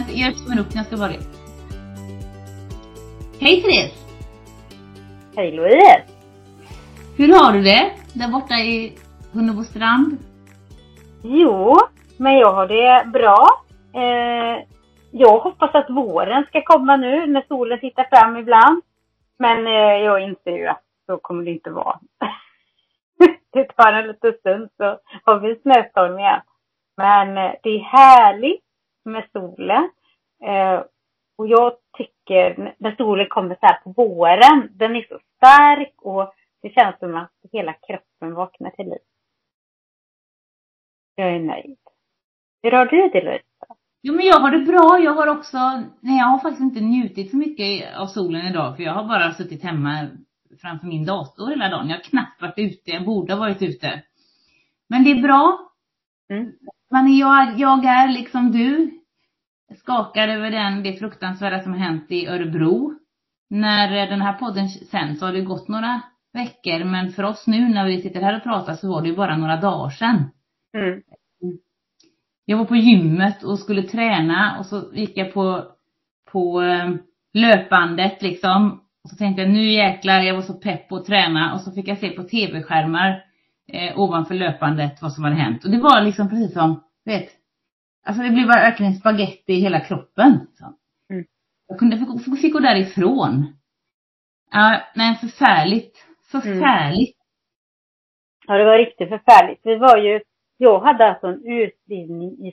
Jag öppnar upp när jag ska börja. Hej Therese! Hej Louise! Hur har du det där borta i Hunnebostrand? Jo, men jag har det bra. Jag hoppas att våren ska komma nu när solen tittar fram ibland. Men jag inser ju att så kommer det inte vara. Det tar en liten stund så har vi snöstorm igen. Men det är härligt med solen. Och jag tycker när solen kommer så här på våren, den är så stark och det känns som att hela kroppen vaknar till liv. Jag är nöjd. Hur har du det, Louise? Jo, men jag har det bra. Jag har faktiskt inte njutit så mycket av solen idag. För jag har bara suttit hemma framför min dator hela dagen. Jag har knappt varit ute. Jag borde ha varit ute. Men det är bra. Men jag är liksom du. Skakad över det fruktansvärda som har hänt i Örebro. När den här podden sen så har det gått några veckor. Men för oss nu när vi sitter här och pratar så var det ju bara några dagar sedan. Jag var på gymmet och skulle träna och så gick jag på löpbandet liksom. Och så tänkte jag, nu jäklar, jag var så pepp på att träna. Och så fick jag se på tv-skärmar ovanför löpbandet vad som hade hänt. Och det var liksom precis som, alltså det blev bara verkligen spaghetti i hela kroppen. Så. Jag fick gå därifrån. Ja, men förfärligt. Ja, det var riktigt förfärligt. Jag hade alltså en utbildning i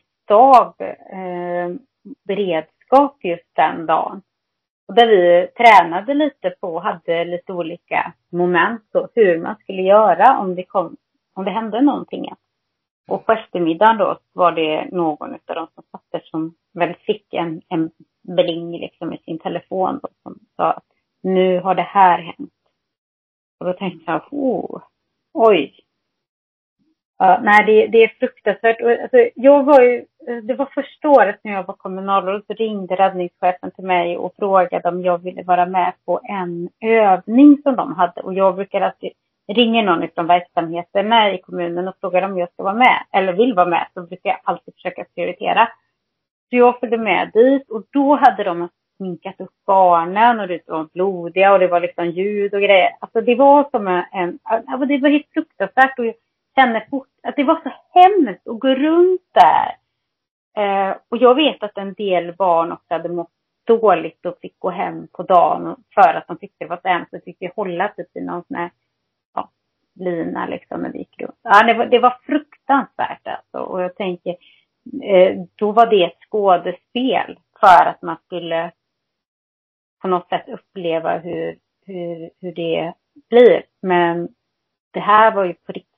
beredskap just den dagen. Och där vi tränade lite på, hade lite olika moment så hur man skulle göra om det hände någonting. Och på eftermiddagen då var det någon av de som satt där som väl fick en bling liksom i sin telefon då, som sa att nu har det här hänt. Och då tänkte jag, oj. Ja, nej, det är fruktansvärt. Alltså, det var första året när jag var kommunalråd så ringde räddningschefen till mig och frågade om jag ville vara med på en övning som de hade. Och jag brukar alltid ringa någon från verksamheterna i kommunen och fråga om jag ska vara med eller vill vara med. Så brukar jag alltid försöka prioritera. Så jag följde med dit och då hade de sminkat upp barnen och det var blodiga och det var liksom ljud och grejer. Alltså det var som det var helt fruktansvärt och jag känner fort att det var så hemskt att gå runt där. Och jag vet att en del barn också hade mått dåligt och fick gå hem på dagen för att de tyckte det var så hemskt och fick hålla typ i någon sån här lina liksom när vi gick runt. Ja, det var fruktansvärt alltså. Och jag tänker, då var det ett skådespel för att man skulle på något sätt uppleva hur det blir. Men det här var ju på riktigt.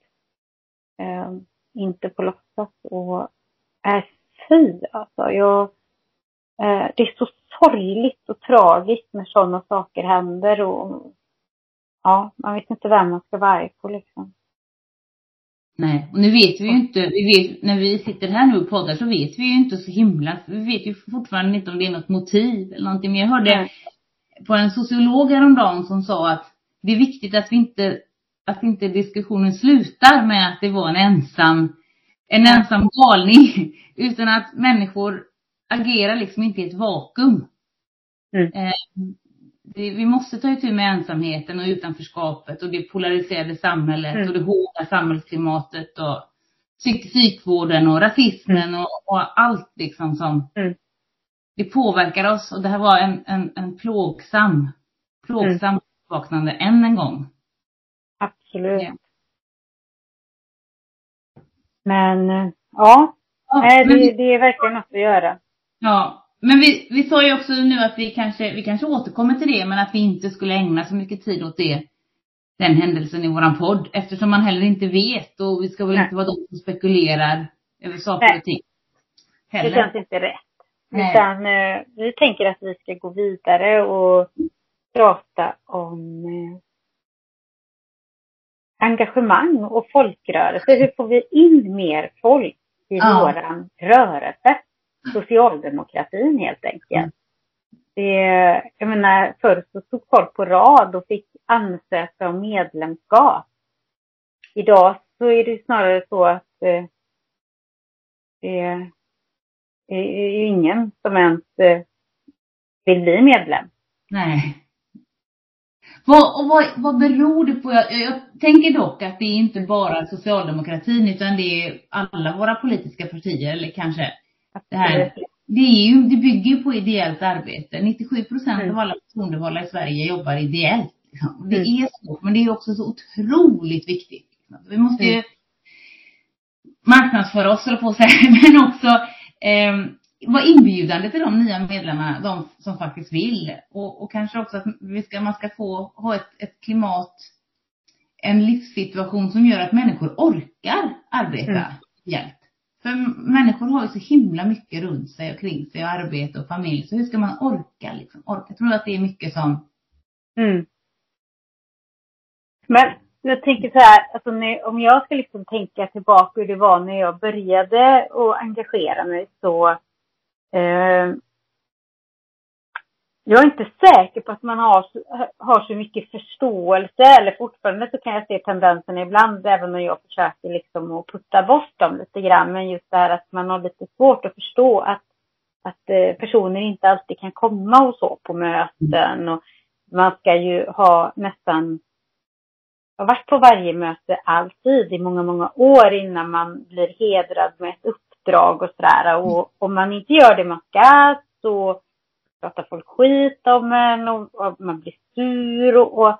Inte på låtsas och fy alltså. Det är så sorgligt och tragiskt när sådana saker händer och ja, man vet inte vem man ska vara på liksom. Nej, och nu vet vi ju inte, när vi sitter här nu och poddar så vet vi ju inte så himla, vi vet ju fortfarande inte om det är något motiv eller någonting. Men jag hörde på en sociolog häromdagen som sa att det är viktigt att inte diskussionen slutar med att det var en ensam galning, utan att människor agerar liksom inte i ett vakuum. Vi måste ta itu med ensamheten och utanförskapet och det polariserade samhället och det hårda samhällsklimatet och psykvården och rasismen och allt liksom som det påverkar oss. Och det här var en plågsam vaknande än en gång. Absolut. Ja. Men det är verkligen något att göra. Ja, men vi sa ju också nu att vi kanske återkommer till det, men att vi inte skulle ägna så mycket tid åt den händelsen i våran podd, eftersom man heller inte vet och vi ska väl inte vara de som spekulerar över saker och ting. Det känns inte rätt. Utan vi tänker att vi ska gå vidare och prata om engagemang och folkrörelse. Hur får vi in mer folk i våran rörelse? Socialdemokratin helt enkelt. Jag menar, förr så stod folk på rad och fick ansöka om medlemskap. Idag så är det snarare så att är ju ingen som ens vill bli medlem. Nej. Vad beror det på? Jag tänker dock att det är inte bara socialdemokratin utan det är alla våra politiska partier, eller kanske det här. Det bygger ju på ideellt arbete. 97% av alla förtroendevalda i Sverige jobbar ideellt. Liksom. Det är så, men det är också så otroligt viktigt. Vi måste ju marknadsföra oss, eller på sig, men också vara inbjudande till de nya medlemmarna, de som faktiskt vill. Och kanske också att man ska få ha ett klimat, en livssituation som gör att människor orkar arbeta hjälp. För människor har ju så himla mycket runt sig och kring sig och arbete och familj. Så hur ska man orka liksom? Jag tror att det är mycket som... Men jag tänker så här, alltså om jag ska liksom tänka tillbaka hur det var när jag började att engagera mig, så jag är inte säker på att man har så mycket förståelse, eller fortfarande så kan jag se tendensen ibland, även om jag försöker liksom att putta bort dem lite grann, men just det här att man har lite svårt att förstå att personer inte alltid kan komma och så på möten, och man ska ju ha nästan varit på varje möte alltid i många, många år innan man blir hedrad med ett uppdrag och sådär, och om man inte gör det man ska så pratar folk skit om en och man blir sur och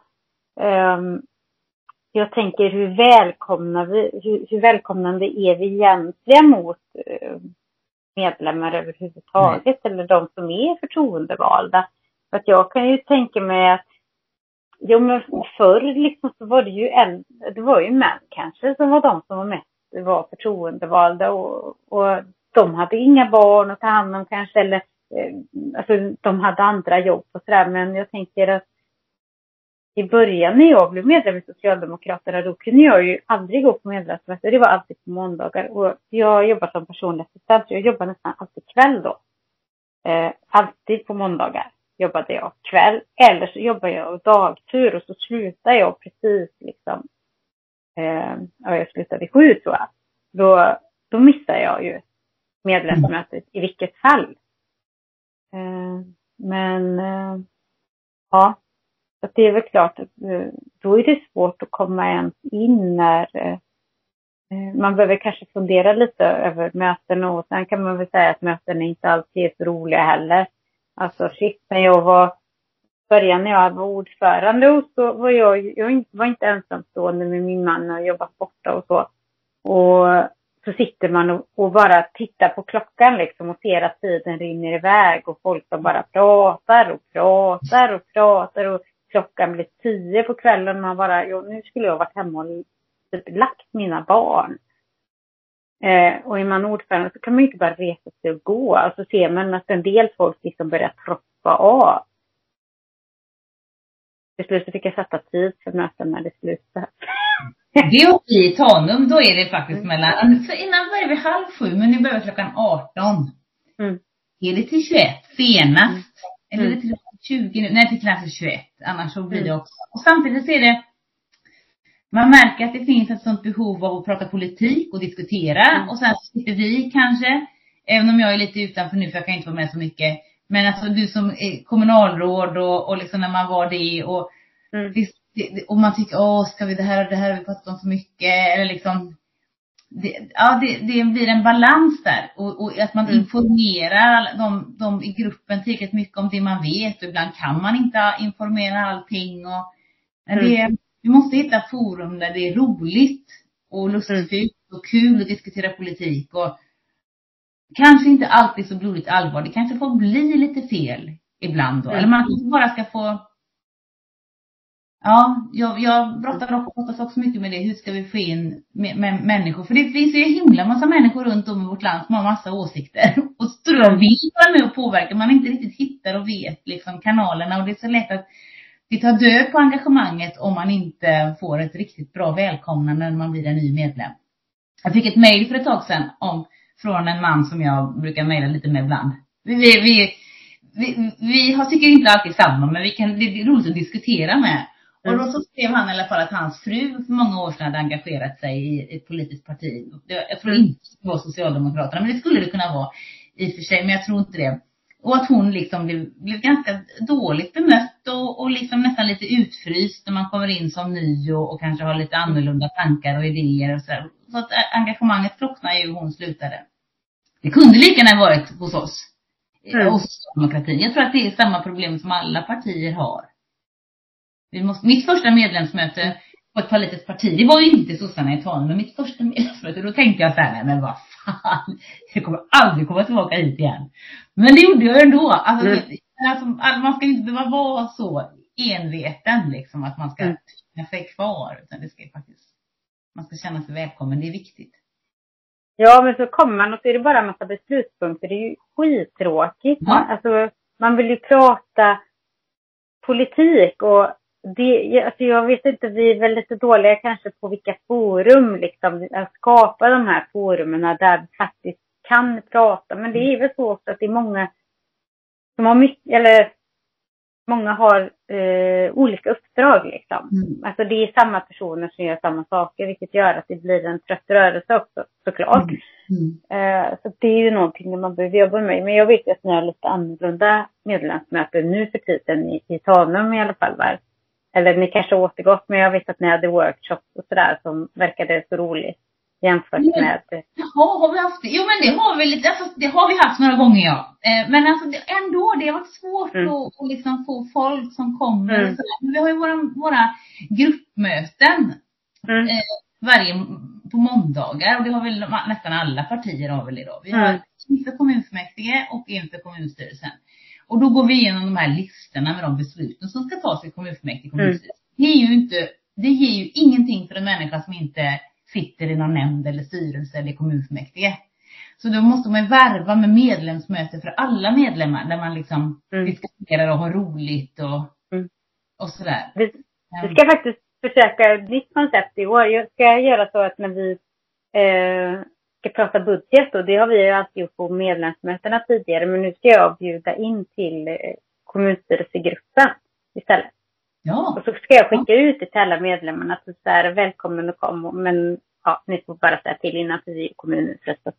jag tänker hur välkomnande är vi egentligen mot medlemmar överhuvudtaget, eller de som är förtroendevalda. För att jag kan ju tänka mig att men förr liksom så var det ju det var ju män kanske som var de som var förtroendevalda, och de hade inga barn att ta hand om kanske, eller alltså de hade andra jobb och sådär. Men jag tänker att i början när jag blev medlem i Socialdemokraterna, då kunde jag ju aldrig gå på medlemsmöte. Det var alltid på måndagar, och jag jobbar som personlig assistent, så jag jobbar nästan alltid kväll då. Alltid på måndagar jobbade jag kväll, eller så jobbar jag dagtur, och så slutar jag precis liksom jag slutade 7 tror jag. Då missar jag ju medlemsmötet i vilket fall. Men ja, så det är väl klart att då är det svårt att komma ens in när man behöver kanske fundera lite över möten, och sen kan man väl säga att möten inte alltid är så roliga heller. Alltså när jag var ordförande, och så var jag var inte ensamstående med min man och jobbat borta och så. Och så sitter man och bara tittar på klockan liksom, och ser att tiden rinner iväg, och folk bara pratar och klockan blir 10 på kvällen, och man bara, nu skulle jag varit hemma och typ lagt mina barn. Och är man ordförande så kan man inte bara resa sig och gå. Alltså ser man att en del folk liksom börjar troppa av. Till slut fick jag sätta tid för möten när det slutade. Det är uppe i Tanum, då är det faktiskt mellan, för innan började vi 6:30, men nu börjar klockan 18. Är det till 21 senast? Eller är det till 20 nu? Nej, till kanske 21, annars så blir det också. Och samtidigt så är det, man märker att det finns ett sånt behov av att prata politik och diskutera. Och sen sitter vi kanske, även om jag är lite utanför nu för jag kan inte vara med så mycket. Men alltså du som är kommunalråd och liksom när man var det och, och man tycker, ska vi det här har vi pratat om så mycket. Eller liksom, det blir en balans där. Och att man informerar de i gruppen tillräckligt mycket om det man vet. Och ibland kan man inte informera allting. Vi måste hitta forum där det är roligt och lustfyllt och kul att diskutera politik. Och kanske inte alltid så blodigt allvar. Det kanske får bli lite fel ibland då. Eller man kanske bara ska få... Ja, jag brottas också mycket med det. Hur ska vi få in med människor? För det finns ju himla massa människor runt om i vårt land som har massa åsikter. Och tror jag vill vara med och påverka. Man inte riktigt hittar och vet liksom kanalerna. Och det är så lätt att det tar död på engagemanget om man inte får ett riktigt bra välkomnande när man blir en ny medlem. Jag fick ett mejl för ett tag sedan från en man som jag brukar mejla lite med ibland. Vi tycker inte alltid samma, men det är roligt att diskutera med. Och då så skrev han i alla fall att hans fru för många år sedan hade engagerat sig i ett politiskt parti. Jag tror inte det var Socialdemokraterna, men det skulle det kunna vara. i och för sig, men jag tror inte det. Och att hon liksom blev ganska dåligt bemött och liksom nästan lite utfryst när man kommer in som ny och kanske har lite annorlunda tankar och idéer och sådär. Så att engagemanget slocknade ju hon slutade. Det kunde lika gärna varit hos oss. Hos socialdemokratin. Jag tror att det är samma problem som alla partier har. Mitt första medlemsmöte på ett politiskt parti, det var ju inte sossarna i Tanum, men mitt första medlemsmöte, då tänkte jag så här, men vad fan, jag kommer aldrig komma tillbaka hit igen. Men det gjorde jag ändå. Alltså, man ska inte behöva vara så enveten liksom, att man ska känna sig kvar, utan det ska faktiskt, man ska känna sig välkommen, det är viktigt. Ja, men så kommer man och så är det bara en massa beslutspunkter. Det är ju skittråkigt. Ja. Alltså, man vill ju prata politik och alltså jag vet inte, vi är väl lite dåliga kanske på vilka forum liksom, att skapa de här forumerna där vi faktiskt kan prata. Men det är väl så också att det är många som har mycket, eller många har olika uppdrag liksom. Alltså det är samma personer som gör samma saker, vilket gör att det blir en trött rörelse också, såklart. Så det är ju någonting man behöver jobba med. Men jag vet att ni har lite annorlunda medlemsmöten nu för tiden i Tanum i alla fall, va? Eller ni kanske återgått, men jag vet att ni hade workshops och sådär som verkade så roligt jämfört med... Ja, har vi haft det? Jo, men det har vi lite, alltså, det har vi haft några gånger, ja. Men alltså ändå, det har varit svårt att liksom få folk som kommer och sådär. Men vi har ju våra gruppmöten på måndagar, och det har väl nästan alla partier har väl idag. Vi har inför kommunfullmäktige och inför kommunstyrelsen. Och då går vi igenom de här listorna med de besluten som ska tas i kommunfullmäktige och kommunstyrelsen. Det ger ju ingenting för en människa som inte sitter i någon nämnd eller styrelse eller kommunfullmäktige. Så då måste man värva med medlemsmöte för alla medlemmar där man liksom diskuterar och har roligt och sådär. Vi ska faktiskt försöka ett nytt koncept i år. Jag ska göra så att när vi ska prata budget, och det har vi ju alltid gjort på medlemsmötena tidigare, men nu ska jag bjuda in till kommunstyrelsegruppen istället. Ja. Och så ska jag skicka ut till alla medlemmarna så här, välkommen och kom, men ja, ni får bara säga till innan för vi är kommunen förresten.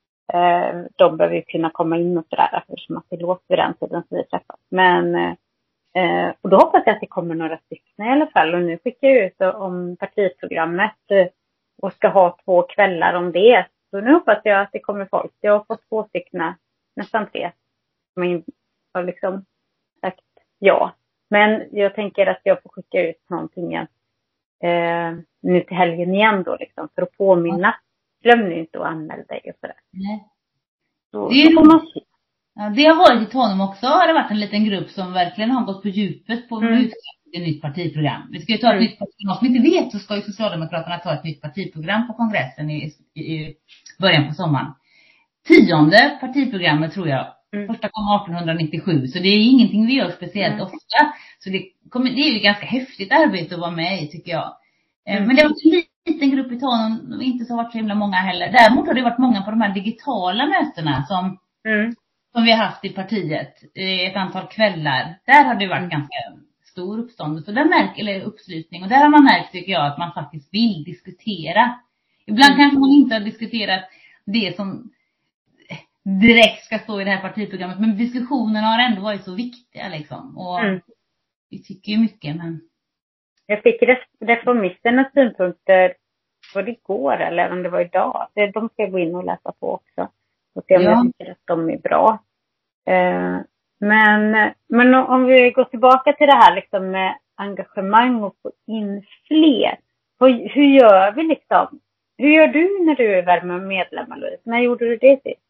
De behöver ju kunna komma in och sådär, eftersom att det låter vid den tiden som vi träffas. Men och då hoppas jag att det kommer några stycken i alla fall, och nu skickar jag ut om partiprogrammet och ska ha 2 kvällar om det. Så nu hoppas jag att det kommer folk. Jag har fått 2 stycken, nästan 3. Som har liksom sagt ja. Men jag tänker att jag får skicka ut någonting nu till helgen igen då liksom. För att påminna. Glöm nu inte att anmäla dig och sådär. Nej. Så, det har varit i Tanum också. Har det varit en liten grupp som verkligen har gått på djupet på ett nytt partiprogram. Vi ska ju ta ett nytt partiprogram. Som inte vet så ska ju Socialdemokraterna ta ett nytt partiprogram på kongressen i början på sommaren. 10:e partiprogrammet tror jag. Första kom 1897. Så det är ingenting vi gör speciellt ofta. Så det är ju ganska häftigt arbete att vara med i, tycker jag. Men det var en liten grupp i Tanum. Inte så varit så himla många heller. Däremot har det varit många på de här digitala mötena som vi har haft i partiet. Ett antal kvällar. Där har det varit ganska stor uppståndelse. Eller uppslutning. Och där har man märkt, tycker jag, att man faktiskt vill diskutera. Ibland kanske man inte har diskuterat det som direkt ska stå i det här partiprogrammet. Men diskussionerna har ändå varit så viktiga liksom. Och vi tycker ju mycket, men... Jag fick reformisternas synpunkter vad det går, eller om det var idag. De ska gå in och läsa på också. Och se om jag tycker att de är bra. Men om vi går tillbaka till det här liksom med engagemang och få in fler. Hur gör vi liksom? Hur gör du när du är värme medlemmar, Louise? När gjorde du det sist?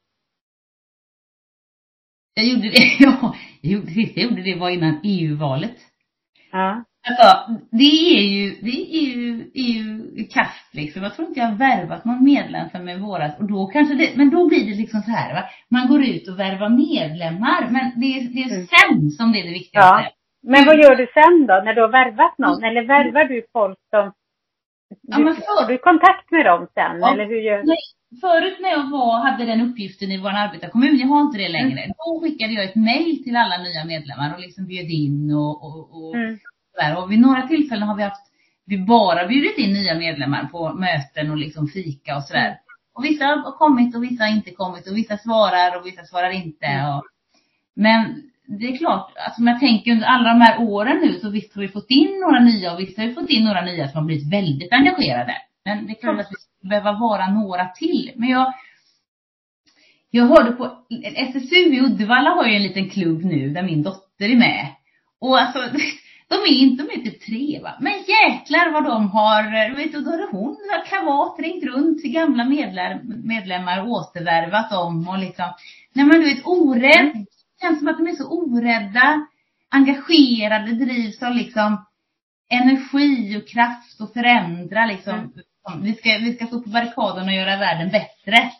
Jag gjorde det var innan EU-valet. Ja. Alltså, det är ju kast liksom. Jag tror inte jag har värvat någon medlem som är våras. Och då kanske men då blir det liksom så här, va? Man går ut och värvar medlemmar. Men det är sen som det är det viktigaste. Ja. Men vad gör du sen då? När du har värvat någon? Eller värvar du folk som... Får du kontakt med dem sen? Ja. Eller hur gör... Nej. Förut när jag hade den uppgiften i vår arbetarkommun, jag har inte det längre. Då skickade jag ett mejl till alla nya medlemmar och liksom bjöd in och där. Och vid några tillfällen har vi bara bjudit in nya medlemmar på möten och liksom fika och sådär. Och vissa har kommit och vissa har inte kommit. Och vissa svarar och vissa svarar inte. Men det är klart, alltså om jag tänker under alla de här åren nu, så visst har vi fått in några nya. Och visst har vi fått in några nya som har blivit väldigt engagerade. Men det är klart att vi skulle behöva vara några till. Men jag hörde på SSU i Uddevalla har ju en liten klubb nu där min dotter är med. Och alltså, de är typ 3, va? Men jäklar vad de har, vet du, då har hon kavat ringt runt till gamla medlemmar och återvärvat dem och liksom, nej men du vet, orädd. Det känns som att de är så orädda, engagerade, drivs av liksom energi och kraft och förändra liksom. Vi ska stå på barrikaden och göra världen bättre.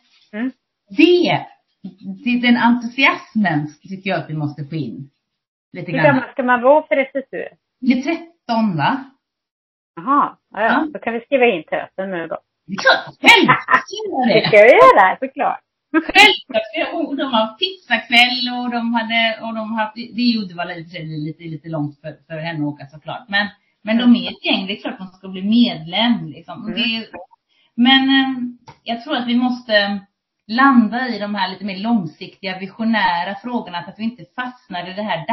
Den entusiasmen tycker jag att vi måste få in lite grann. Hur gammal ska man vara för SSU? Det är 13, va? Jaha, ja. Då kan vi skriva in tösen nu då. Det är klart, självklart. Det ska vi göra, såklart. Självklart, och de har pizzakväll och de har, det är ju Uddevalla lite långt för henne att åka såklart. Men de är ett gäng, det är klart att man ska bli medlem liksom. Men jag tror att vi måste landa i de här lite mer långsiktiga, visionära frågorna, så att vi inte fastnar i det här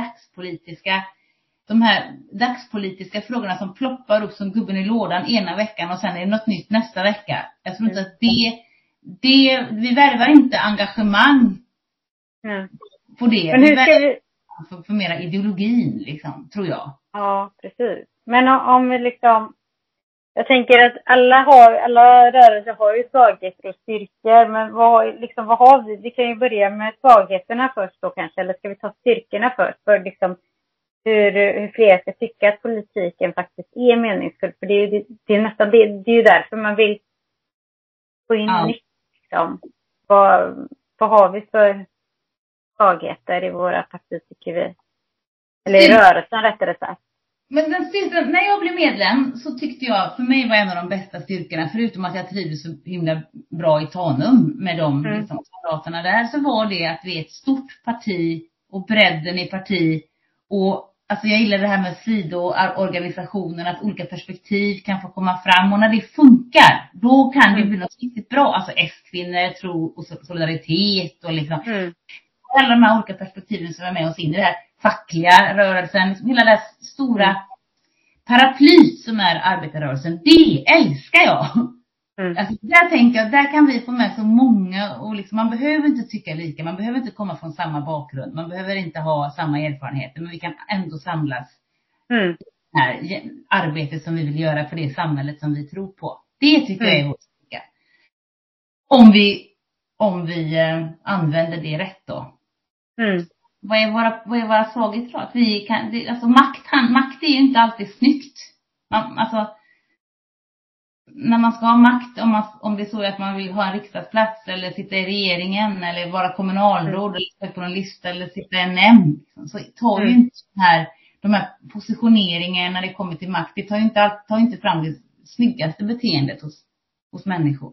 dagspolitiska frågorna som ploppar upp som gubben i lådan ena veckan och sen är det något nytt nästa vecka. Jag tror inte att vi värvar inte engagemang på det. Men hur ska vi för mera ideologin liksom, tror jag. Ja, precis. Men om vi liksom, jag tänker att alla rörelser har ju svagheter och styrkor, men vad har vi? Vi kan ju börja med svagheterna först då kanske, eller ska vi ta styrkorna först? För liksom hur fler ska tycka att politiken faktiskt är meningsfull. För det är nästan det är ju därför man vill få in nytt liksom. Vad har vi för svagheter i våra partier, tycker vi? Eller i rörelsen rättare sagt. Men den styrkan, när jag blev medlem så tyckte jag, för mig var en av de bästa styrkorna, förutom att jag trivdes så himla bra i Tanum med de liksom, kamraterna där, så var det att vi är ett stort parti och bredden i parti. Och alltså jag gillar det här med sidoorganisationen, att olika perspektiv kan få komma fram. Och när det funkar, då kan det bli något riktigt bra. Alltså S-kvinnor, tro och solidaritet och liksom alla de här olika perspektiven som är med oss in i det här fackliga rörelsen, liksom hela det här stora paraplyt som är arbetarrörelsen, det älskar jag. Alltså, där tänker jag, där kan vi få med så många, och liksom, man behöver inte tycka lika, man behöver inte komma från samma bakgrund, man behöver inte ha samma erfarenheter, men vi kan ändå samlas i det här arbetet som vi vill göra för det samhället som vi tror på. Det tycker jag är vår styrka. Om vi använder det rätt då. Vad är våra svagheter då? Att vi kan, alltså makt är ju inte alltid snyggt. Alltså när man ska ha makt, om det är så att man vill ha en riksdagsplats eller sitta i regeringen eller vara kommunalråd eller sitta på en lista eller sitta i en nämnd, så tar ju inte de här positioneringarna när det kommer till makt, det tar inte fram det snyggaste beteendet hos människor.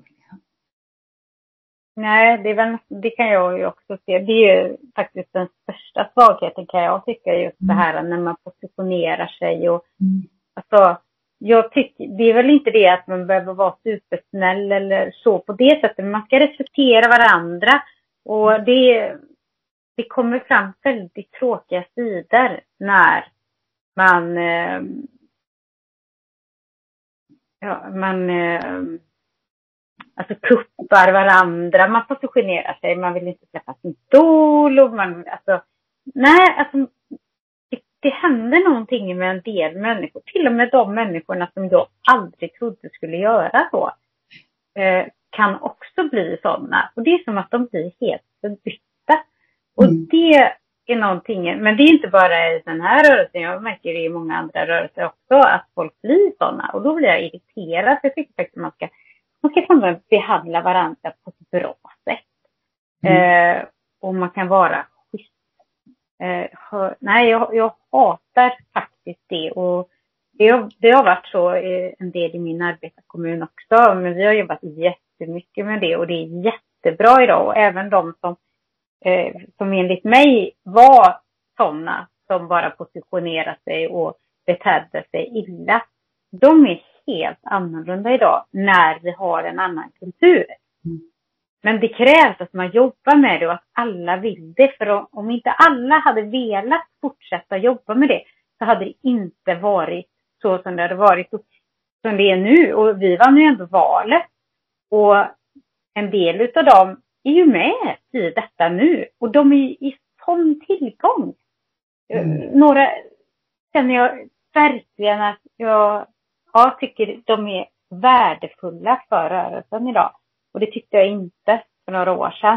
Nej, det kan jag ju också se. Det är ju faktiskt den största svagheten, kan jag tycka, just det här när man positionerar sig. Och, alltså, jag tycker, det är väl inte det att man behöver vara supersnäll eller så på det sättet. Men man ska respektera varandra. Och det kommer fram väldigt tråkiga sidor när man alltså kuppar varandra, man positionerar sig, man vill inte släppa sin stol och det händer någonting med en del människor, till och med de människorna som jag aldrig trodde skulle göra så, kan också bli sådana, och det är som att de blir helt förbytta. Och det är någonting, men det är inte bara i den här rörelsen, jag märker det i många andra rörelser också, att folk blir sådana, och då blir jag irriterad. Jag tycker faktiskt att man ska behandla varandra på ett bra sätt. Och man kan vara schysst. Nej, jag hatar faktiskt det. Och det har varit så en del i min arbetarkommun också. Men vi har jobbat jättemycket med det. Och det är jättebra idag. Och även de som enligt mig var sådana som bara positionerade sig och betedde sig illa. De är helt annorlunda idag när vi har en annan kultur. Men det krävs att man jobbar med det och att alla vill det. För om inte alla hade velat fortsätta jobba med det så hade det inte varit så som det hade varit som det är nu. Och vi vann ju ändå valet. Och en del utav dem är ju med i detta nu. Och de är ju i sån tillgång. Några känner jag verkligen att jag tycker de är värdefulla för rörelsen idag. Och det tyckte jag inte för några år sedan.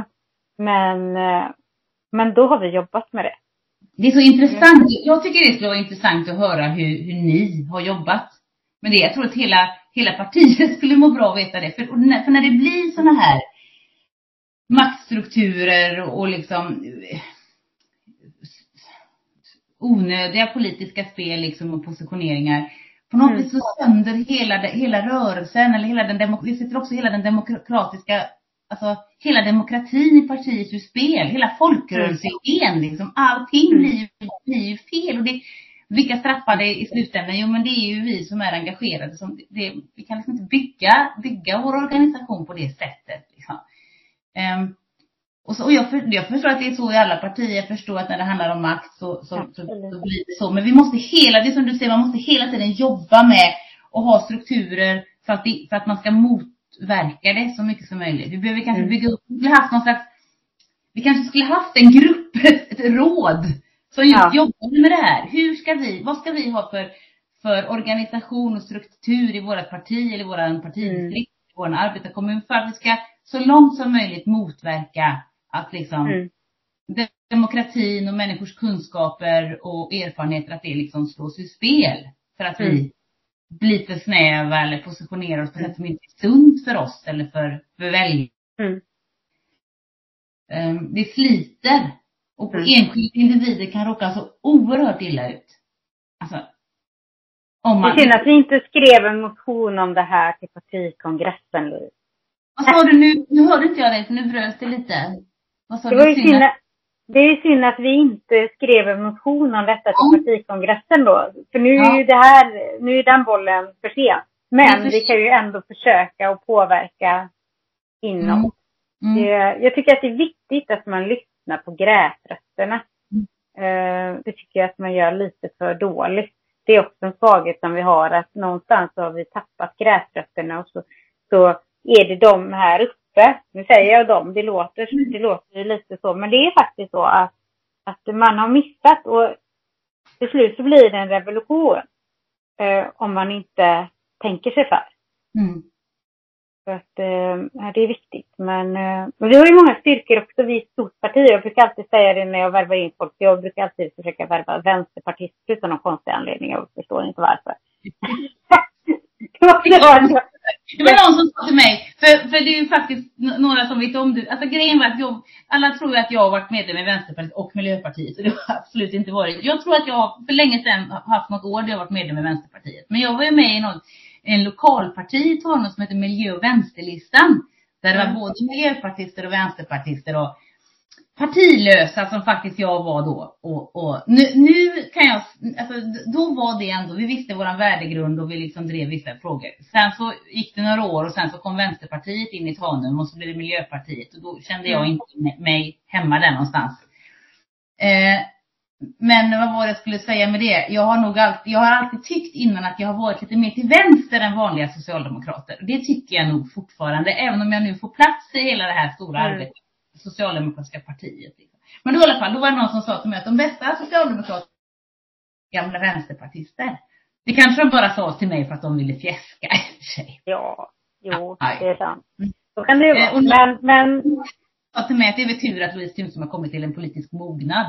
Men då har vi jobbat med det. Det är så intressant. Jag tycker det skulle vara intressant att höra hur ni har jobbat med det. Jag tror att hela partiet skulle må bra att veta det. För när det blir såna här maktstrukturer och liksom onödiga politiska spel liksom och positioneringar, på något vis så sönder hela rörelsen eller vi sätter också hela den demokratiska, alltså hela demokratin i partiet ur spel, hela folkrörelsen liksom, allting blir ju fel. Och vilka straffar det i slutändan? Jo, men det är ju vi som är engagerade vi kan liksom inte bygga vår organisation på det sättet liksom. Och jag förstår att det är så i alla partier. Jag förstår att när det handlar om makt så blir det så. Men vi måste det som du säger, man måste hela tiden jobba med och ha strukturer för att man ska motverka det så mycket som möjligt. Vi behöver kanske bygga upp, vi kanske skulle haft en grupp, ett råd som just jobbar med det här. Vad ska vi ha för organisation och struktur i våra parti eller våra partidistrikt, vår arbetarkommun, för att vi ska så långt som möjligt motverka att liksom demokratin och människors kunskaper och erfarenheter, att det liksom slås i spel för att vi blir för snäva eller positionerar oss på ett sätt som inte är sunt för oss eller för väljare. Det sliter och på enskilda individer kan råka så oerhört illa ut. Alltså, det synd att vi inte skrev en motion om det här till partikongressen, Louise. Vad sa du nu? Nu hörde inte jag dig, för nu bröt det lite. Vad sa du? Det är synd att vi inte skrev en motion om detta till partikongressen då. För nu är ju nu är den bollen för sent. Men vi kan ju ändå försöka att påverka inåt. Jag tycker att det är viktigt att man lyssnar på gräsrötterna. Det tycker jag att man gör lite för dåligt. Det är också en svaghet som vi har, att någonstans har vi tappat gräsrötterna och så är det de här uppe. Nu säger jag dem, det låter ju lite så. Men det är faktiskt så att man har missat. Och till slut så blir det en revolution. Om man inte tänker sig för. För att det är viktigt. Men vi har ju många styrkor också. Vi är ett stort parti. Jag brukar alltid säga det när jag värvar in folk. Jag brukar alltid försöka värva vänsterpartister utan någon konstig anledning. Jag förstår inte varför. Det var någon som sa till mig, för det är ju faktiskt några som vet om det. Alltså grejen var att alla tror ju att jag har varit medlem i Vänsterpartiet och Miljöpartiet. Så det har absolut inte varit. Jag tror att jag för länge sedan har haft något år där jag har varit medlem i Vänsterpartiet. Men jag var ju med i en lokalparti i Tanum som heter Miljö- och Vänsterlistan. Där det var både miljöpartister och vänsterpartister och partilösa som faktiskt jag var då. Och nu kan jag, alltså då var det ändå, vi visste våran värdegrund och vi liksom drev vissa frågor. Sen så gick det några år och sen så kom Vänsterpartiet in i Tanum och så blev det Miljöpartiet. Och då kände jag inte mig hemma där någonstans. Men vad var det jag skulle säga med det? Jag har alltid tyckt innan att jag har varit lite mer till vänster än vanliga socialdemokrater. Det tycker jag nog fortfarande, även om jag nu får plats i hela det här stora arbetet. Socialdemokratiska partiet. Men då i alla fall, då var det någon som sa till mig att de bästa socialdemokraterna är gamla vänsterpartister. Det kanske de bara sa till mig för att de ville fjäska i sig. Ja, jo, det är sant. Då kan det ju vara. Men sa till mig att det är väl tur att Louise Tunström har kommit till en politisk mognad.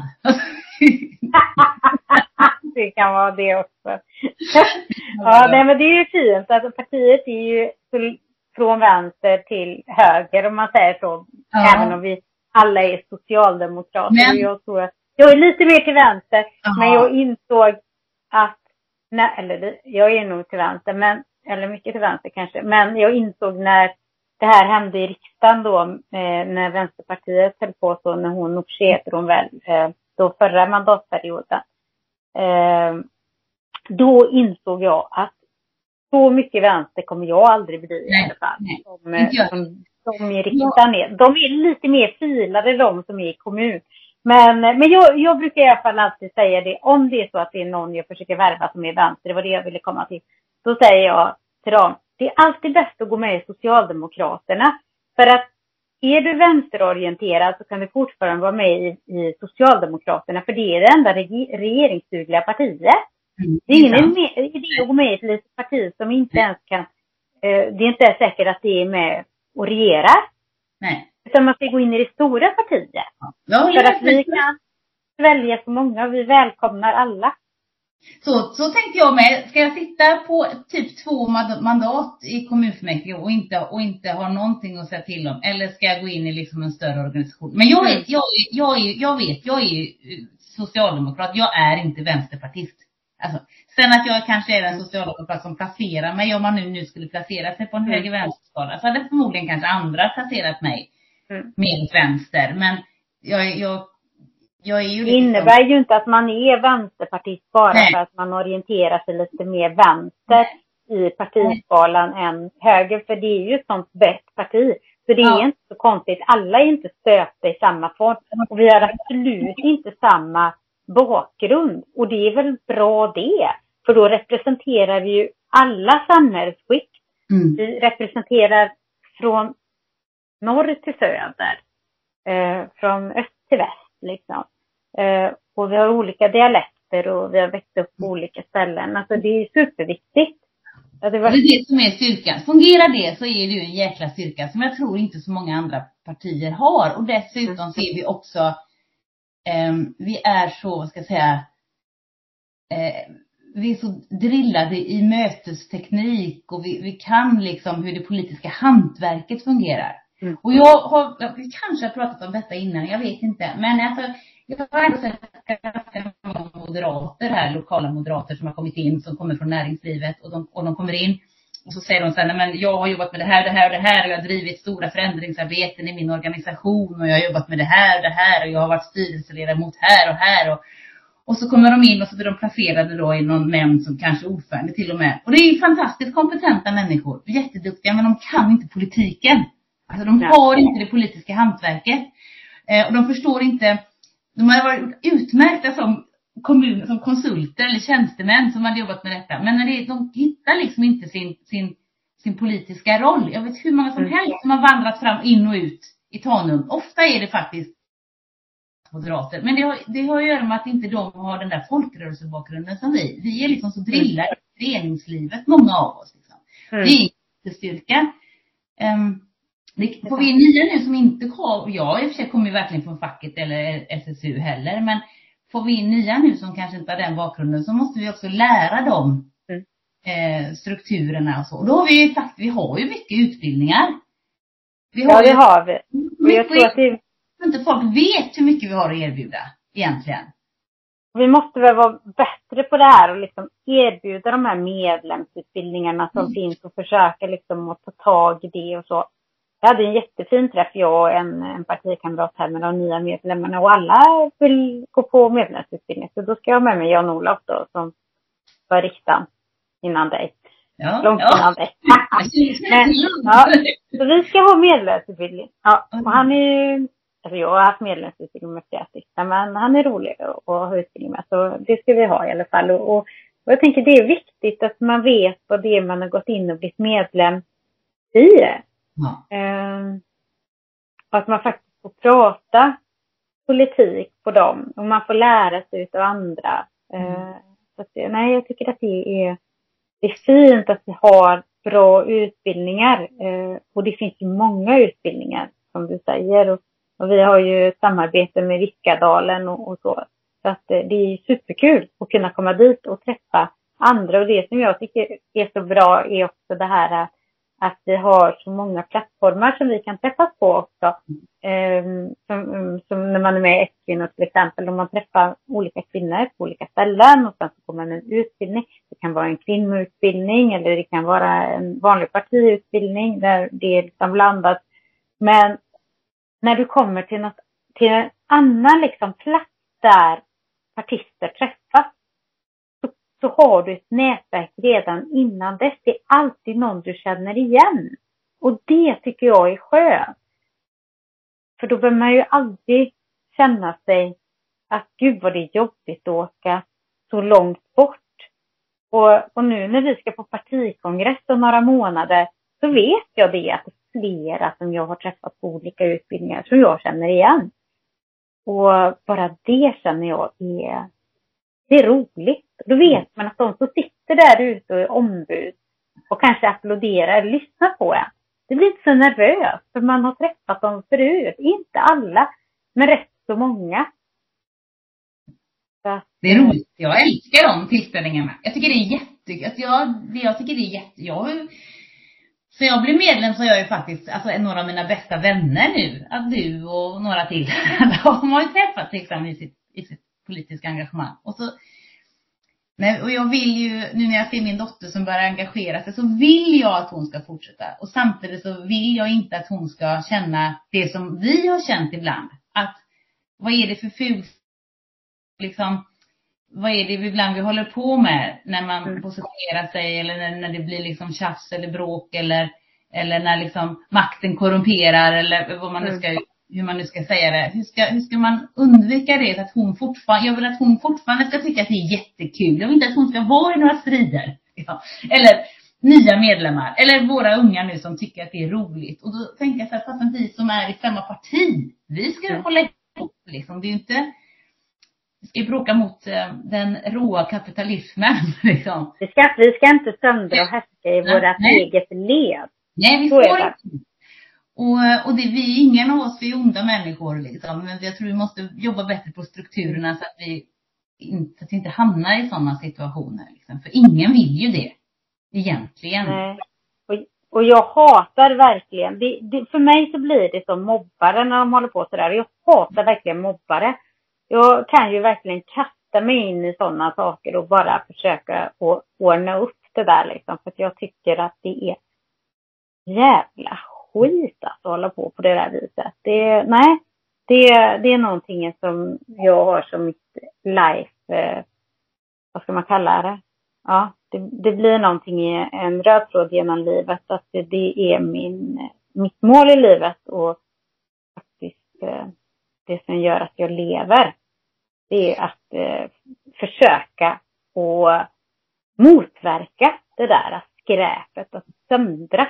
Det kan vara det också. Ja, nej, men det är ju fint. Alltså, partiet är ju från vänster till höger, om man säger så. Även om vi alla är socialdemokrater. Och jag tror att jag är lite mer till vänster. Men jag insåg att, jag är nog till vänster, eller mycket till vänster kanske. Men jag insåg när det här hände i riksdagen då, när Vänsterpartiet höll på så, när hon då förra mandatperioden. Då insåg jag att så mycket vänster kommer jag aldrig bli i alla fall. de i riksdagen är. De är lite mer filade, de som är i kommun. Men jag brukar i alla fall alltid säga det. Om det är så att det är någon jag försöker värva som är vänster, det var det jag ville komma till. Då säger jag till dem, det är alltid bäst att gå med i Socialdemokraterna. För att är du vänsterorienterad så kan du fortfarande vara med i Socialdemokraterna. För det är det enda regeringsdugliga partiet. Det är ingen idé att gå med i ett litet parti som inte ens kan... det är inte säkert att det är med och regerar. Nej. Utan man ska gå in i det stora partiet. Ja, för att vi kan välja så många och vi välkomnar alla. Så tänkte jag med. Ska jag sitta på typ 2 mandat i kommunfullmäktige och inte ha någonting att säga till om? Eller ska jag gå in i liksom en större organisation? Men jag vet, jag är ju socialdemokrat. Jag är inte vänsterpartist. Alltså, sen att jag kanske är en socialdemokrat som placerar mig, om man nu skulle placera sig på en höger vänsterskala, så hade förmodligen kanske andra placerat mig mer åt vänster. Men jag är ju det innebär ju inte att man är vänsterpartist bara för att man orienterar sig lite mer vänster i partiskalan än höger. För det är ju ett sånt brett parti. Så det är inte så konstigt. Alla är inte stöpta i samma form. Och vi har absolut inte samma bakgrund. Och det är väl bra det. För då representerar vi ju alla samhällsskikt. Vi representerar från norr till söder. Från öst till väst liksom. Och vi har olika dialekter och vi har växt upp på olika ställen. Alltså det är superviktigt. Det är det som är styrkan. Fungerar det så är det ju en jäkla styrka som jag tror inte så många andra partier har. Och dessutom ser vi också vi är så, vad ska jag säga, vi är så drillade i mötesteknik och vi kan liksom hur det politiska hantverket fungerar. Och vi kanske har pratat om detta innan, jag vet inte. Men alltså, jag har ändå sett ganska många moderater här, lokala moderater som har kommit in, som kommer från näringslivet. Och de kommer in och så säger de så här, men jag har jobbat med det här och jag har drivit stora förändringsarbeten i min organisation. Och jag har jobbat med det här och jag har varit styrelseledamot här. Och så kommer de in och så blir de placerade då i någon nämnd som kanske ordförande till och med. Och det är fantastiskt kompetenta människor, jätteduktiga, men de kan inte politiken. Alltså de har inte det politiska hantverket. Och de förstår inte, de har varit utmärkta som konsulter eller tjänstemän som har jobbat med detta. Men när de hittar liksom inte sin politiska roll. Jag vet hur många som helst som har vandrat fram in och ut i Tanum. Ofta är det faktiskt moderater. Men det har att göra med att inte de har den där folkrörelsebakgrunden som vi. Vi är liksom så drillade i föreningslivet, många av oss. Liksom. Det är inte styrka. Får vi nya nu som inte har, jag i och för sig kommer verkligen från facket eller SSU heller, men får vi nya nu som kanske inte har den bakgrunden, så måste vi också lära dem strukturerna och så. Och då har vi ju faktiskt, vi har ju mycket utbildningar. Det har vi. Och jag tror att inte folk vet hur mycket vi har att erbjuda egentligen. Vi måste väl vara bättre på det här och liksom erbjuda de här medlemsutbildningarna som finns och försöka liksom att ta tag i det och så. Jag hade en jättefin träff, jag och en partikamrat här med de nya medlemmarna, och alla vill gå på medlemsutbildning. Så då ska jag ha med mig Jan-Olof då, som var i riksdagen innan dig. Ja, långt innan dig. Så vi ska ha medlemsutbildning. Ja, och han är ju, alltså jag har haft medlemsutbildning med flera stycken, men han är rolig att ha utbildning med. Så det ska vi ha i alla fall. Och jag tänker det är viktigt att man vet vad det är man har gått in och blivit medlem i. Och att man faktiskt får prata politik på dem. Och man får lära sig av andra. Så att, nej, jag tycker att det är fint att vi har bra utbildningar. Och det finns ju många utbildningar som du säger. Och vi har ju ett samarbete med Viskadalen och så. Så att det är superkul att kunna komma dit och träffa andra. Och det som jag tycker är så bra är också det här att vi har så många plattformar som vi kan träffas på också. Som när man är med i S-kvinnor till exempel. Om man träffar olika kvinnor på olika ställen och sen så kommer man en utbildning. Det kan vara en kvinnoutbildning eller det kan vara en vanlig partiutbildning där det är liksom blandat. Men när du kommer till en annan liksom plats där partister träffas, så har du ett nätverk redan innan dess. Det är alltid någon du känner igen. Och det tycker jag är skönt. För då behöver man ju aldrig känna sig att gud vad det är jobbigt att åka så långt bort. Och nu när vi ska på partikongress om några månader så vet jag det att det är flera som jag har träffat på olika utbildningar som jag känner igen. Och bara det känner jag det är roligt. Då vet man att de som sitter där ute och är ombud och kanske applåderar, lyssnar på en. Det blir inte så nervöst för man har träffat dem förut. Inte alla, men rätt så många. Så. Det är roligt. Jag älskar de tillställningarna. Jag tycker det är så jag blev medlem så jag är faktiskt några av mina bästa vänner nu. Att du och några till. De har ju träffat liksom, i sitt politiska engagemang. Och jag vill ju, nu när jag ser min dotter som börjar engagera sig, så vill jag att hon ska fortsätta. Och samtidigt så vill jag inte att hon ska känna det som vi har känt ibland. Att vad är det för fult, liksom, vad är det ibland vi håller på med när man positionerar sig eller när det blir liksom tjafs eller bråk eller när liksom makten korrumperar eller vad man nu ska, hur man nu ska säga det. Hur ska man undvika det så att jag vill att hon fortfarande ska tycka att det är jättekul. Jag vill inte att hon ska vara i några strider. Ja. Eller nya medlemmar. Eller våra unga nu som tycker att det är roligt. Och då tänker jag så här, fast vi som är i samma parti, vi ska hålla ihop liksom. Det är ju inte, vi ska bråka mot den råa kapitalismen liksom. Vi ska inte söndra och härska i våra eget led. Nej, vi får inte. Och vi ingen av oss är onda människor liksom, men jag tror vi måste jobba bättre på strukturerna så att vi inte hamnar i sådana situationer liksom. För ingen vill ju det egentligen. Nej. Och jag hatar verkligen för mig så blir det som mobbare när de håller på sådär. Jag hatar verkligen mobbare. Jag kan ju verkligen kasta mig in i sådana saker och bara försöka ordna upp det där liksom, för att jag tycker att det är jävla skit att hålla på det där viset. Det är någonting som jag har som mitt life, vad ska man kalla det? Ja, det blir någonting i en röd tråd genom livet, att det är mitt mål i livet och faktiskt det som gör att jag lever. Det är att försöka och motverka det där skräpet, att söndra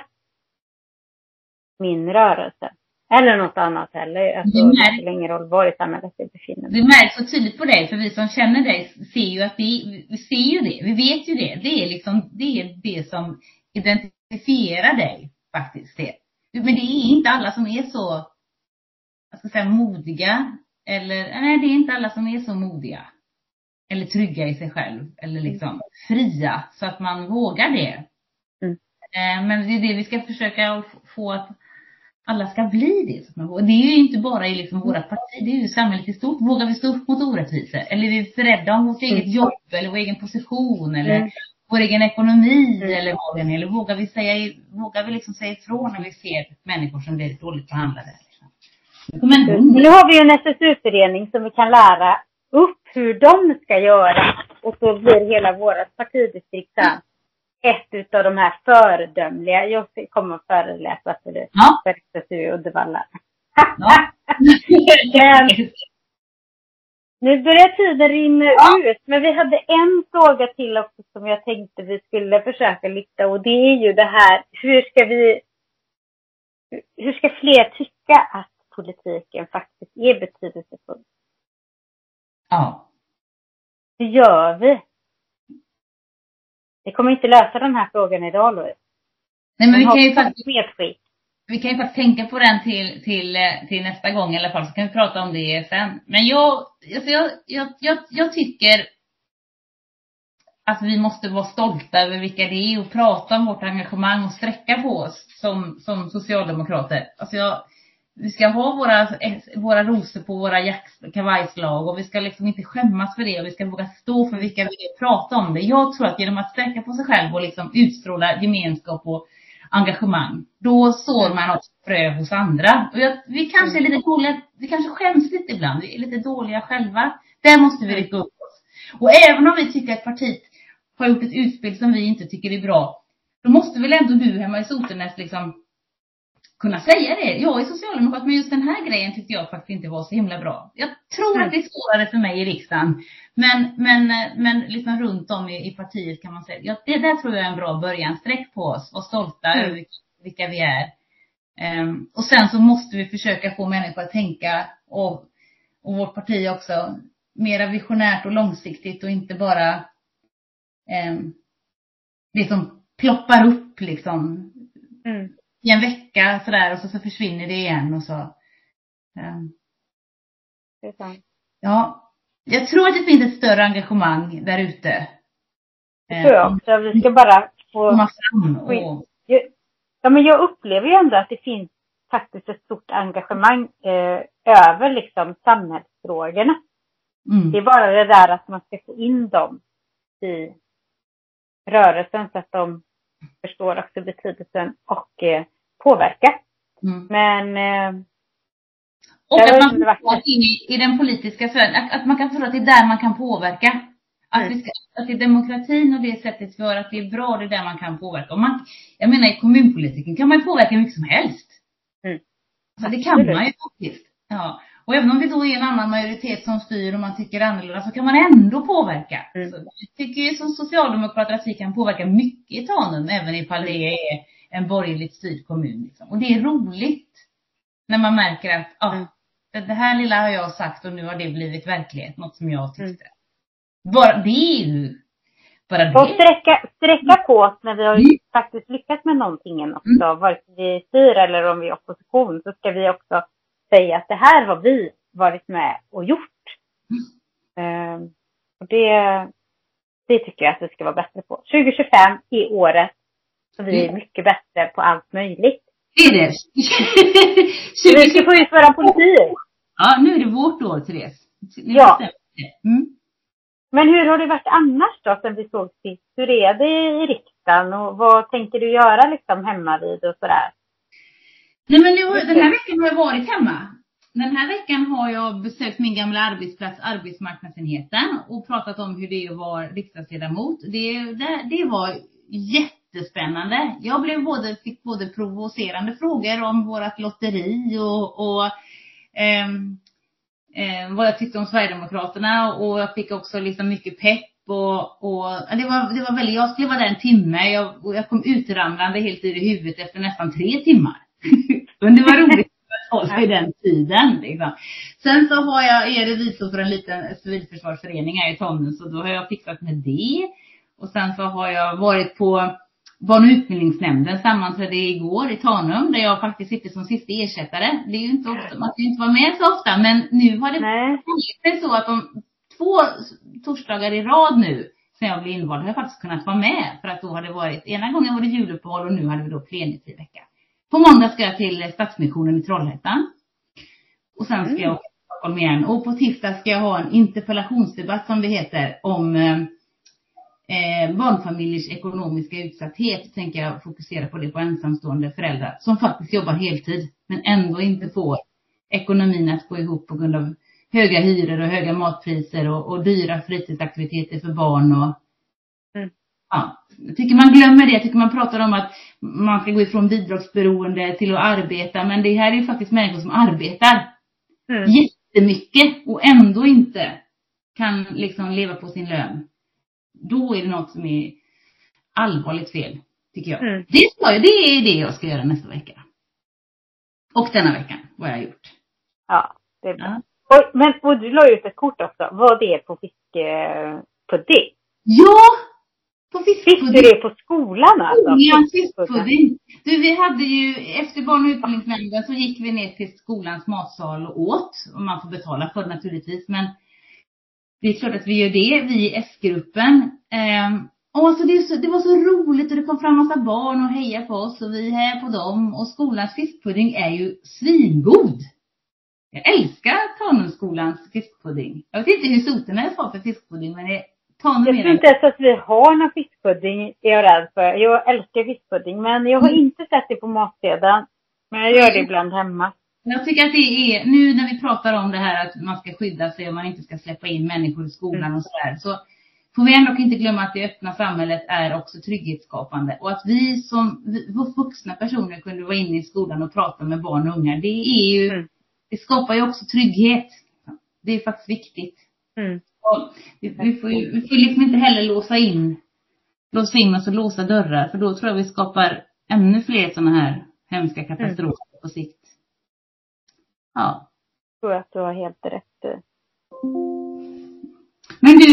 min rörelse. Eller något annat heller. Alltså, det spelar ingen roll var i samhället det befinner sig. Det märks så tydligt på dig, för vi som känner dig ser ju att vi ser ju det. Vi vet ju det. Det är liksom det som identifierar dig faktiskt. Det. Men det är inte alla som är så, jag ska säga, modiga. Nej, det är inte alla som är så modiga. Eller trygga i sig själv. Eller liksom fria. Så att man vågar det. Men det är det vi ska försöka få att alla ska bli det. Och det är ju inte bara i liksom vårt parti. Det är ju samhället i stort. Vågar vi stå upp mot orättvisor? Eller är vi rädda om vårt eget jobb? Eller vår egen position? Eller vår egen ekonomi? Eller vad det är? Eller vågar vi liksom säga ifrån när vi ser människor som blir dåligt behandlade? Men nu har vi ju en SSU-förening som vi kan lära upp hur de ska göra. Och så blir hela vårt partidistrikt ett av de här föredömliga. Jag kommer att föreläsa för det. För SSU i Uddevalla. Ja. Nu börjar tiden rinna ut. Men vi hade en fråga till också som jag tänkte vi skulle försöka lyfta. Och det är ju det här. Hur ska fler tycka att politiken faktiskt är betydelsefull? Ja. Hur gör vi? Vi kommer inte lösa den här frågan idag, Louise. Nej, men vi kan ju faktiskt tänka på den till nästa gång i alla fall, så kan vi prata om det sen. Men jag tycker att vi måste vara stolta över vilka det är och prata om vårt engagemang och sträcka på oss som socialdemokrater. Alltså vi ska ha våra rosor på våra kavajslag och vi ska liksom inte skämmas för det och vi ska våga stå för vilka vi vill prata om det. Jag tror att genom att sträcka på sig själv och liksom utstråla gemenskap och engagemang, då sår man också frö hos andra. Och vi kanske är lite dåliga, vi kanske skäms lite ibland, vi är lite dåliga själva. Där måste vi rycka upp oss. Och även om vi tycker att partiet har gjort ett utspel som vi inte tycker är bra, då måste väl ändå du hemma i Sotenäs liksom kunna säga det. Jag är socialdemokrat, men just den här grejen tyckte jag faktiskt inte var så himla bra. Jag tror att det är svårare för mig i riksdagen. Men liksom runt om i partiet kan man säga. Ja, det där tror jag är en bra början. Sträck på oss. Var stolta över vilka vi är. Och sen så måste vi försöka få människor att tänka. Och vårt parti också. Mera visionärt och långsiktigt. Och inte bara det som ploppar upp liksom. I en vecka sådär, och så försvinner det igen och så. Det är sant. Ja, jag tror att det finns ett större engagemang där ute. Det tror jag också. Vi ska bara få... Ja, men jag upplever ju ändå att det finns faktiskt ett stort engagemang över liksom samhällsfrågorna. Det är bara det där att man ska få in dem i rörelsen så att de förstår också betydelsen och påverka. Men och att man får in i den politiska sfären, att man kan förstå att det är där man kan påverka. Att det är demokratin och det sättet för att det är bra, det är där man kan påverka. Och jag menar, i kommunpolitiken kan man påverka mycket som helst. Så det kan man ju faktiskt. Ja. Och även om det då är en annan majoritet som styr och man tycker annorlunda, så kan man ändå påverka. Så jag tycker ju som socialdemokrater att vi kan påverka mycket i Tanum, även ifall det är en borgerligt styrd kommun. Liksom. Och det är roligt när man märker att det här lilla har jag sagt och nu har det blivit verklighet, något som jag tyckte. Bara det är ju bara det. Och sträcka på oss när vi har faktiskt lyckats med någonting också. Vare sig vi styr eller om vi är opposition, så ska vi också säga att det här har vi varit med och gjort. Och det tycker jag att vi ska vara bättre på. 2025 är året så vi är mycket bättre på allt möjligt. Det är det. Vi ska få utföra politik. Ja, nu är det vårt år, Therese. Ja. Men hur har det varit annars då sen vi såg sist? Hur är det i riksdagen och vad tänker du göra liksom hemma vid och sådär? Nej, men den här veckan har jag varit hemma. Den här veckan har jag besökt min gamla arbetsplats, arbetsmarknadsenheten, och pratat om hur det var riksdagsledamot. Det var jättespännande. Jag fick både provocerande frågor om vårat lotteri och vad jag tyckte om Sverigedemokraterna, och jag fick också liksom mycket pepp och det var väldigt, jag skulle vara där en timme, jag kom utramlande helt i huvudet efter nästan 3 timmar. Men det var roligt att hålla i den tiden liksom. Sen så är revisor för en liten civilförsvarsförening här i Tanum, så då har jag fixat med det. Och sen så har jag varit på barn- och utbildningsnämnden sammanträdde igår i Tanum, där jag faktiskt sitter som sista ersättare. Det är ju inte ofta, man kan ju inte vara med så ofta, men nu har det blivit så att de 2 torsdagar i rad nu sen jag blev invald har jag faktiskt kunnat vara med, för att då har det varit, ena gången var det juluppehåll och nu hade vi då plenifri vecka. På måndag ska jag till Stadsmissionen i Trollhättan. Och sen ska jag åka till Stockholm igen. Och på tisdag ska jag ha en interpellationsdebatt, som det heter, om barnfamiljers ekonomiska utsatthet. Tänker jag fokusera på det, på ensamstående föräldrar som faktiskt jobbar heltid men ändå inte får ekonomin att gå ihop på grund av höga hyror och höga matpriser och dyra fritidsaktiviteter för barn. Och ja, jag tycker man glömmer det. Jag tycker man pratar om att man ska gå ifrån bidragsberoende till att arbeta, men det här är ju faktiskt människor som arbetar jättemycket och ändå inte kan liksom leva på sin lön. Då är det något som är allvarligt fel, tycker jag. Det är det jag ska göra nästa vecka. Och denna veckan, vad jag har gjort. Ja, det är bra. Och du la ut ett kort också. Vad det är på fiskpudding? Ja! På fiskpudding. Fick du det på skolan alltså? Ja, fiskpudding. Du, vi hade ju, efter barn- och utbildningsnämnden så gick vi ner till skolans matsal och åt. Och man får betala för det naturligtvis, men det är klart att vi gör det, vi i S-gruppen. Och alltså det var så roligt, och det kom fram massa barn och heja på oss och vi hejar på dem. Och skolans fiskpudding är ju svingod. Jag älskar Tanumskolans fiskpudding. Jag vet inte hur soten är för fiskpudding, men det Tanum. Jag tror inte ens att vi har någon fiskpudding, är jag rädd för. Jag älskar fiskpudding, men jag har inte sett det på matsedeln. Men jag gör det ibland hemma. Jag tycker att det är, nu när vi pratar om det här att man ska skydda sig och man inte ska släppa in människor i skolan och sådär, så får vi ändå inte glömma att det öppna samhället är också trygghetsskapande. Och att vi som vuxna personer kunde vara inne i skolan och prata med barn och unga. Det är ju, det skapar ju också trygghet. Det är faktiskt viktigt. Och vi får liksom inte heller låsa in oss och låsa dörrar. För då tror jag vi skapar ännu fler sådana här hemska katastrofer på sikt. Ja. Jag tror att du har helt rätt. Men du,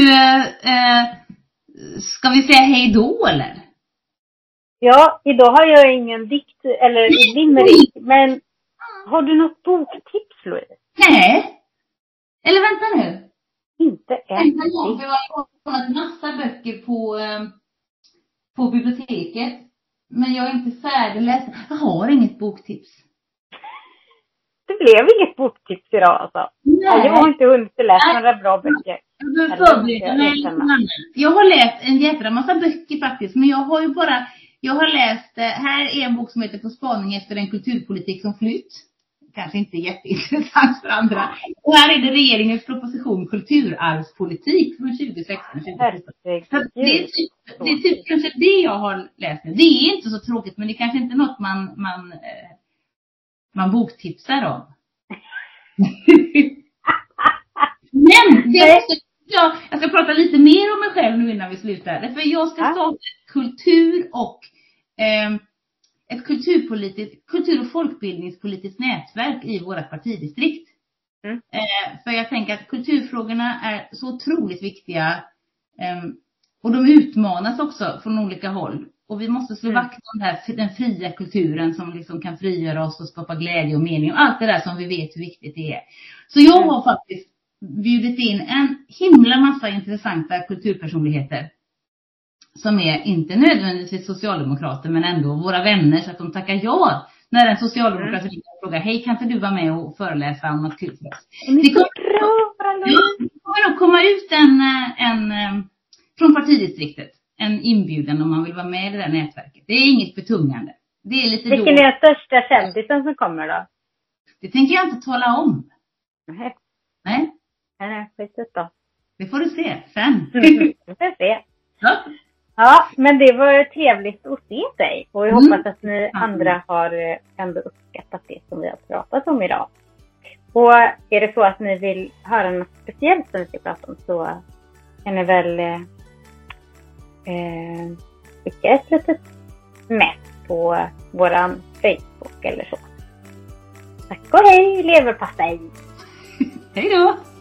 ska vi säga hej då eller? Ja, idag har jag ingen dikt eller limerick. Men har du något boktips, Louise? Nej. Eller vänta nu. Inte än. Jag har fått en massa böcker på biblioteket. Men jag är inte färdigläst. Jag har inget boktips. Det blev inget boktips idag alltså. Nej. Jag har inte hunnit läsa några bra böcker. Jag har läst en jävla massa böcker faktiskt. Men jag har läst, här är en bok som heter På spaning efter en kulturpolitik som flytt. Kanske inte jätteintressant för andra. Och här är det regeringens proposition Kulturarvspolitik från 2016-2017. Det är typ kanske det jag har läst. Det är inte så tråkigt, men det är kanske inte något man boktipsar om. Men jag ska prata lite mer om mig själv nu innan vi slutar. För jag ska starta kultur och ett kultur- och folkbildningspolitiskt nätverk i våra partidistrikt. För jag tänker att kulturfrågorna är så otroligt viktiga. Och de utmanas också från olika håll. Och vi måste slå vakt om den fria kulturen som liksom kan frigöra oss och skapa glädje och mening. Och allt det där som vi vet hur viktigt det är. Så jag har faktiskt bjudit in en himla massa intressanta kulturpersonligheter. Som är inte nödvändigtvis socialdemokrater men ändå våra vänner, så att de tackar ja när en socialdemokrat frågar: hej, kan inte du vara med och föreläsa om något kul för oss? Det kommer nog komma ut en från partidistriktet, en inbjudan om man vill vara med i det där nätverket. Det är inget betungande. Det är lite Vilken är den största kändisen som kommer då? Det tänker jag inte tala om. Nej. Nej, precis då. Det får du se sen. Vi får se. Ja, men det var trevligt att se dig. Och jag hoppas att ni andra har ändå uppskattat det som vi har pratat om idag. Och är det så att ni vill höra något speciellt som vi ska prata om, så kan ni väl skicka ett litet mess på våran Facebook eller så. Tack och hej, leverpastej! Hej då!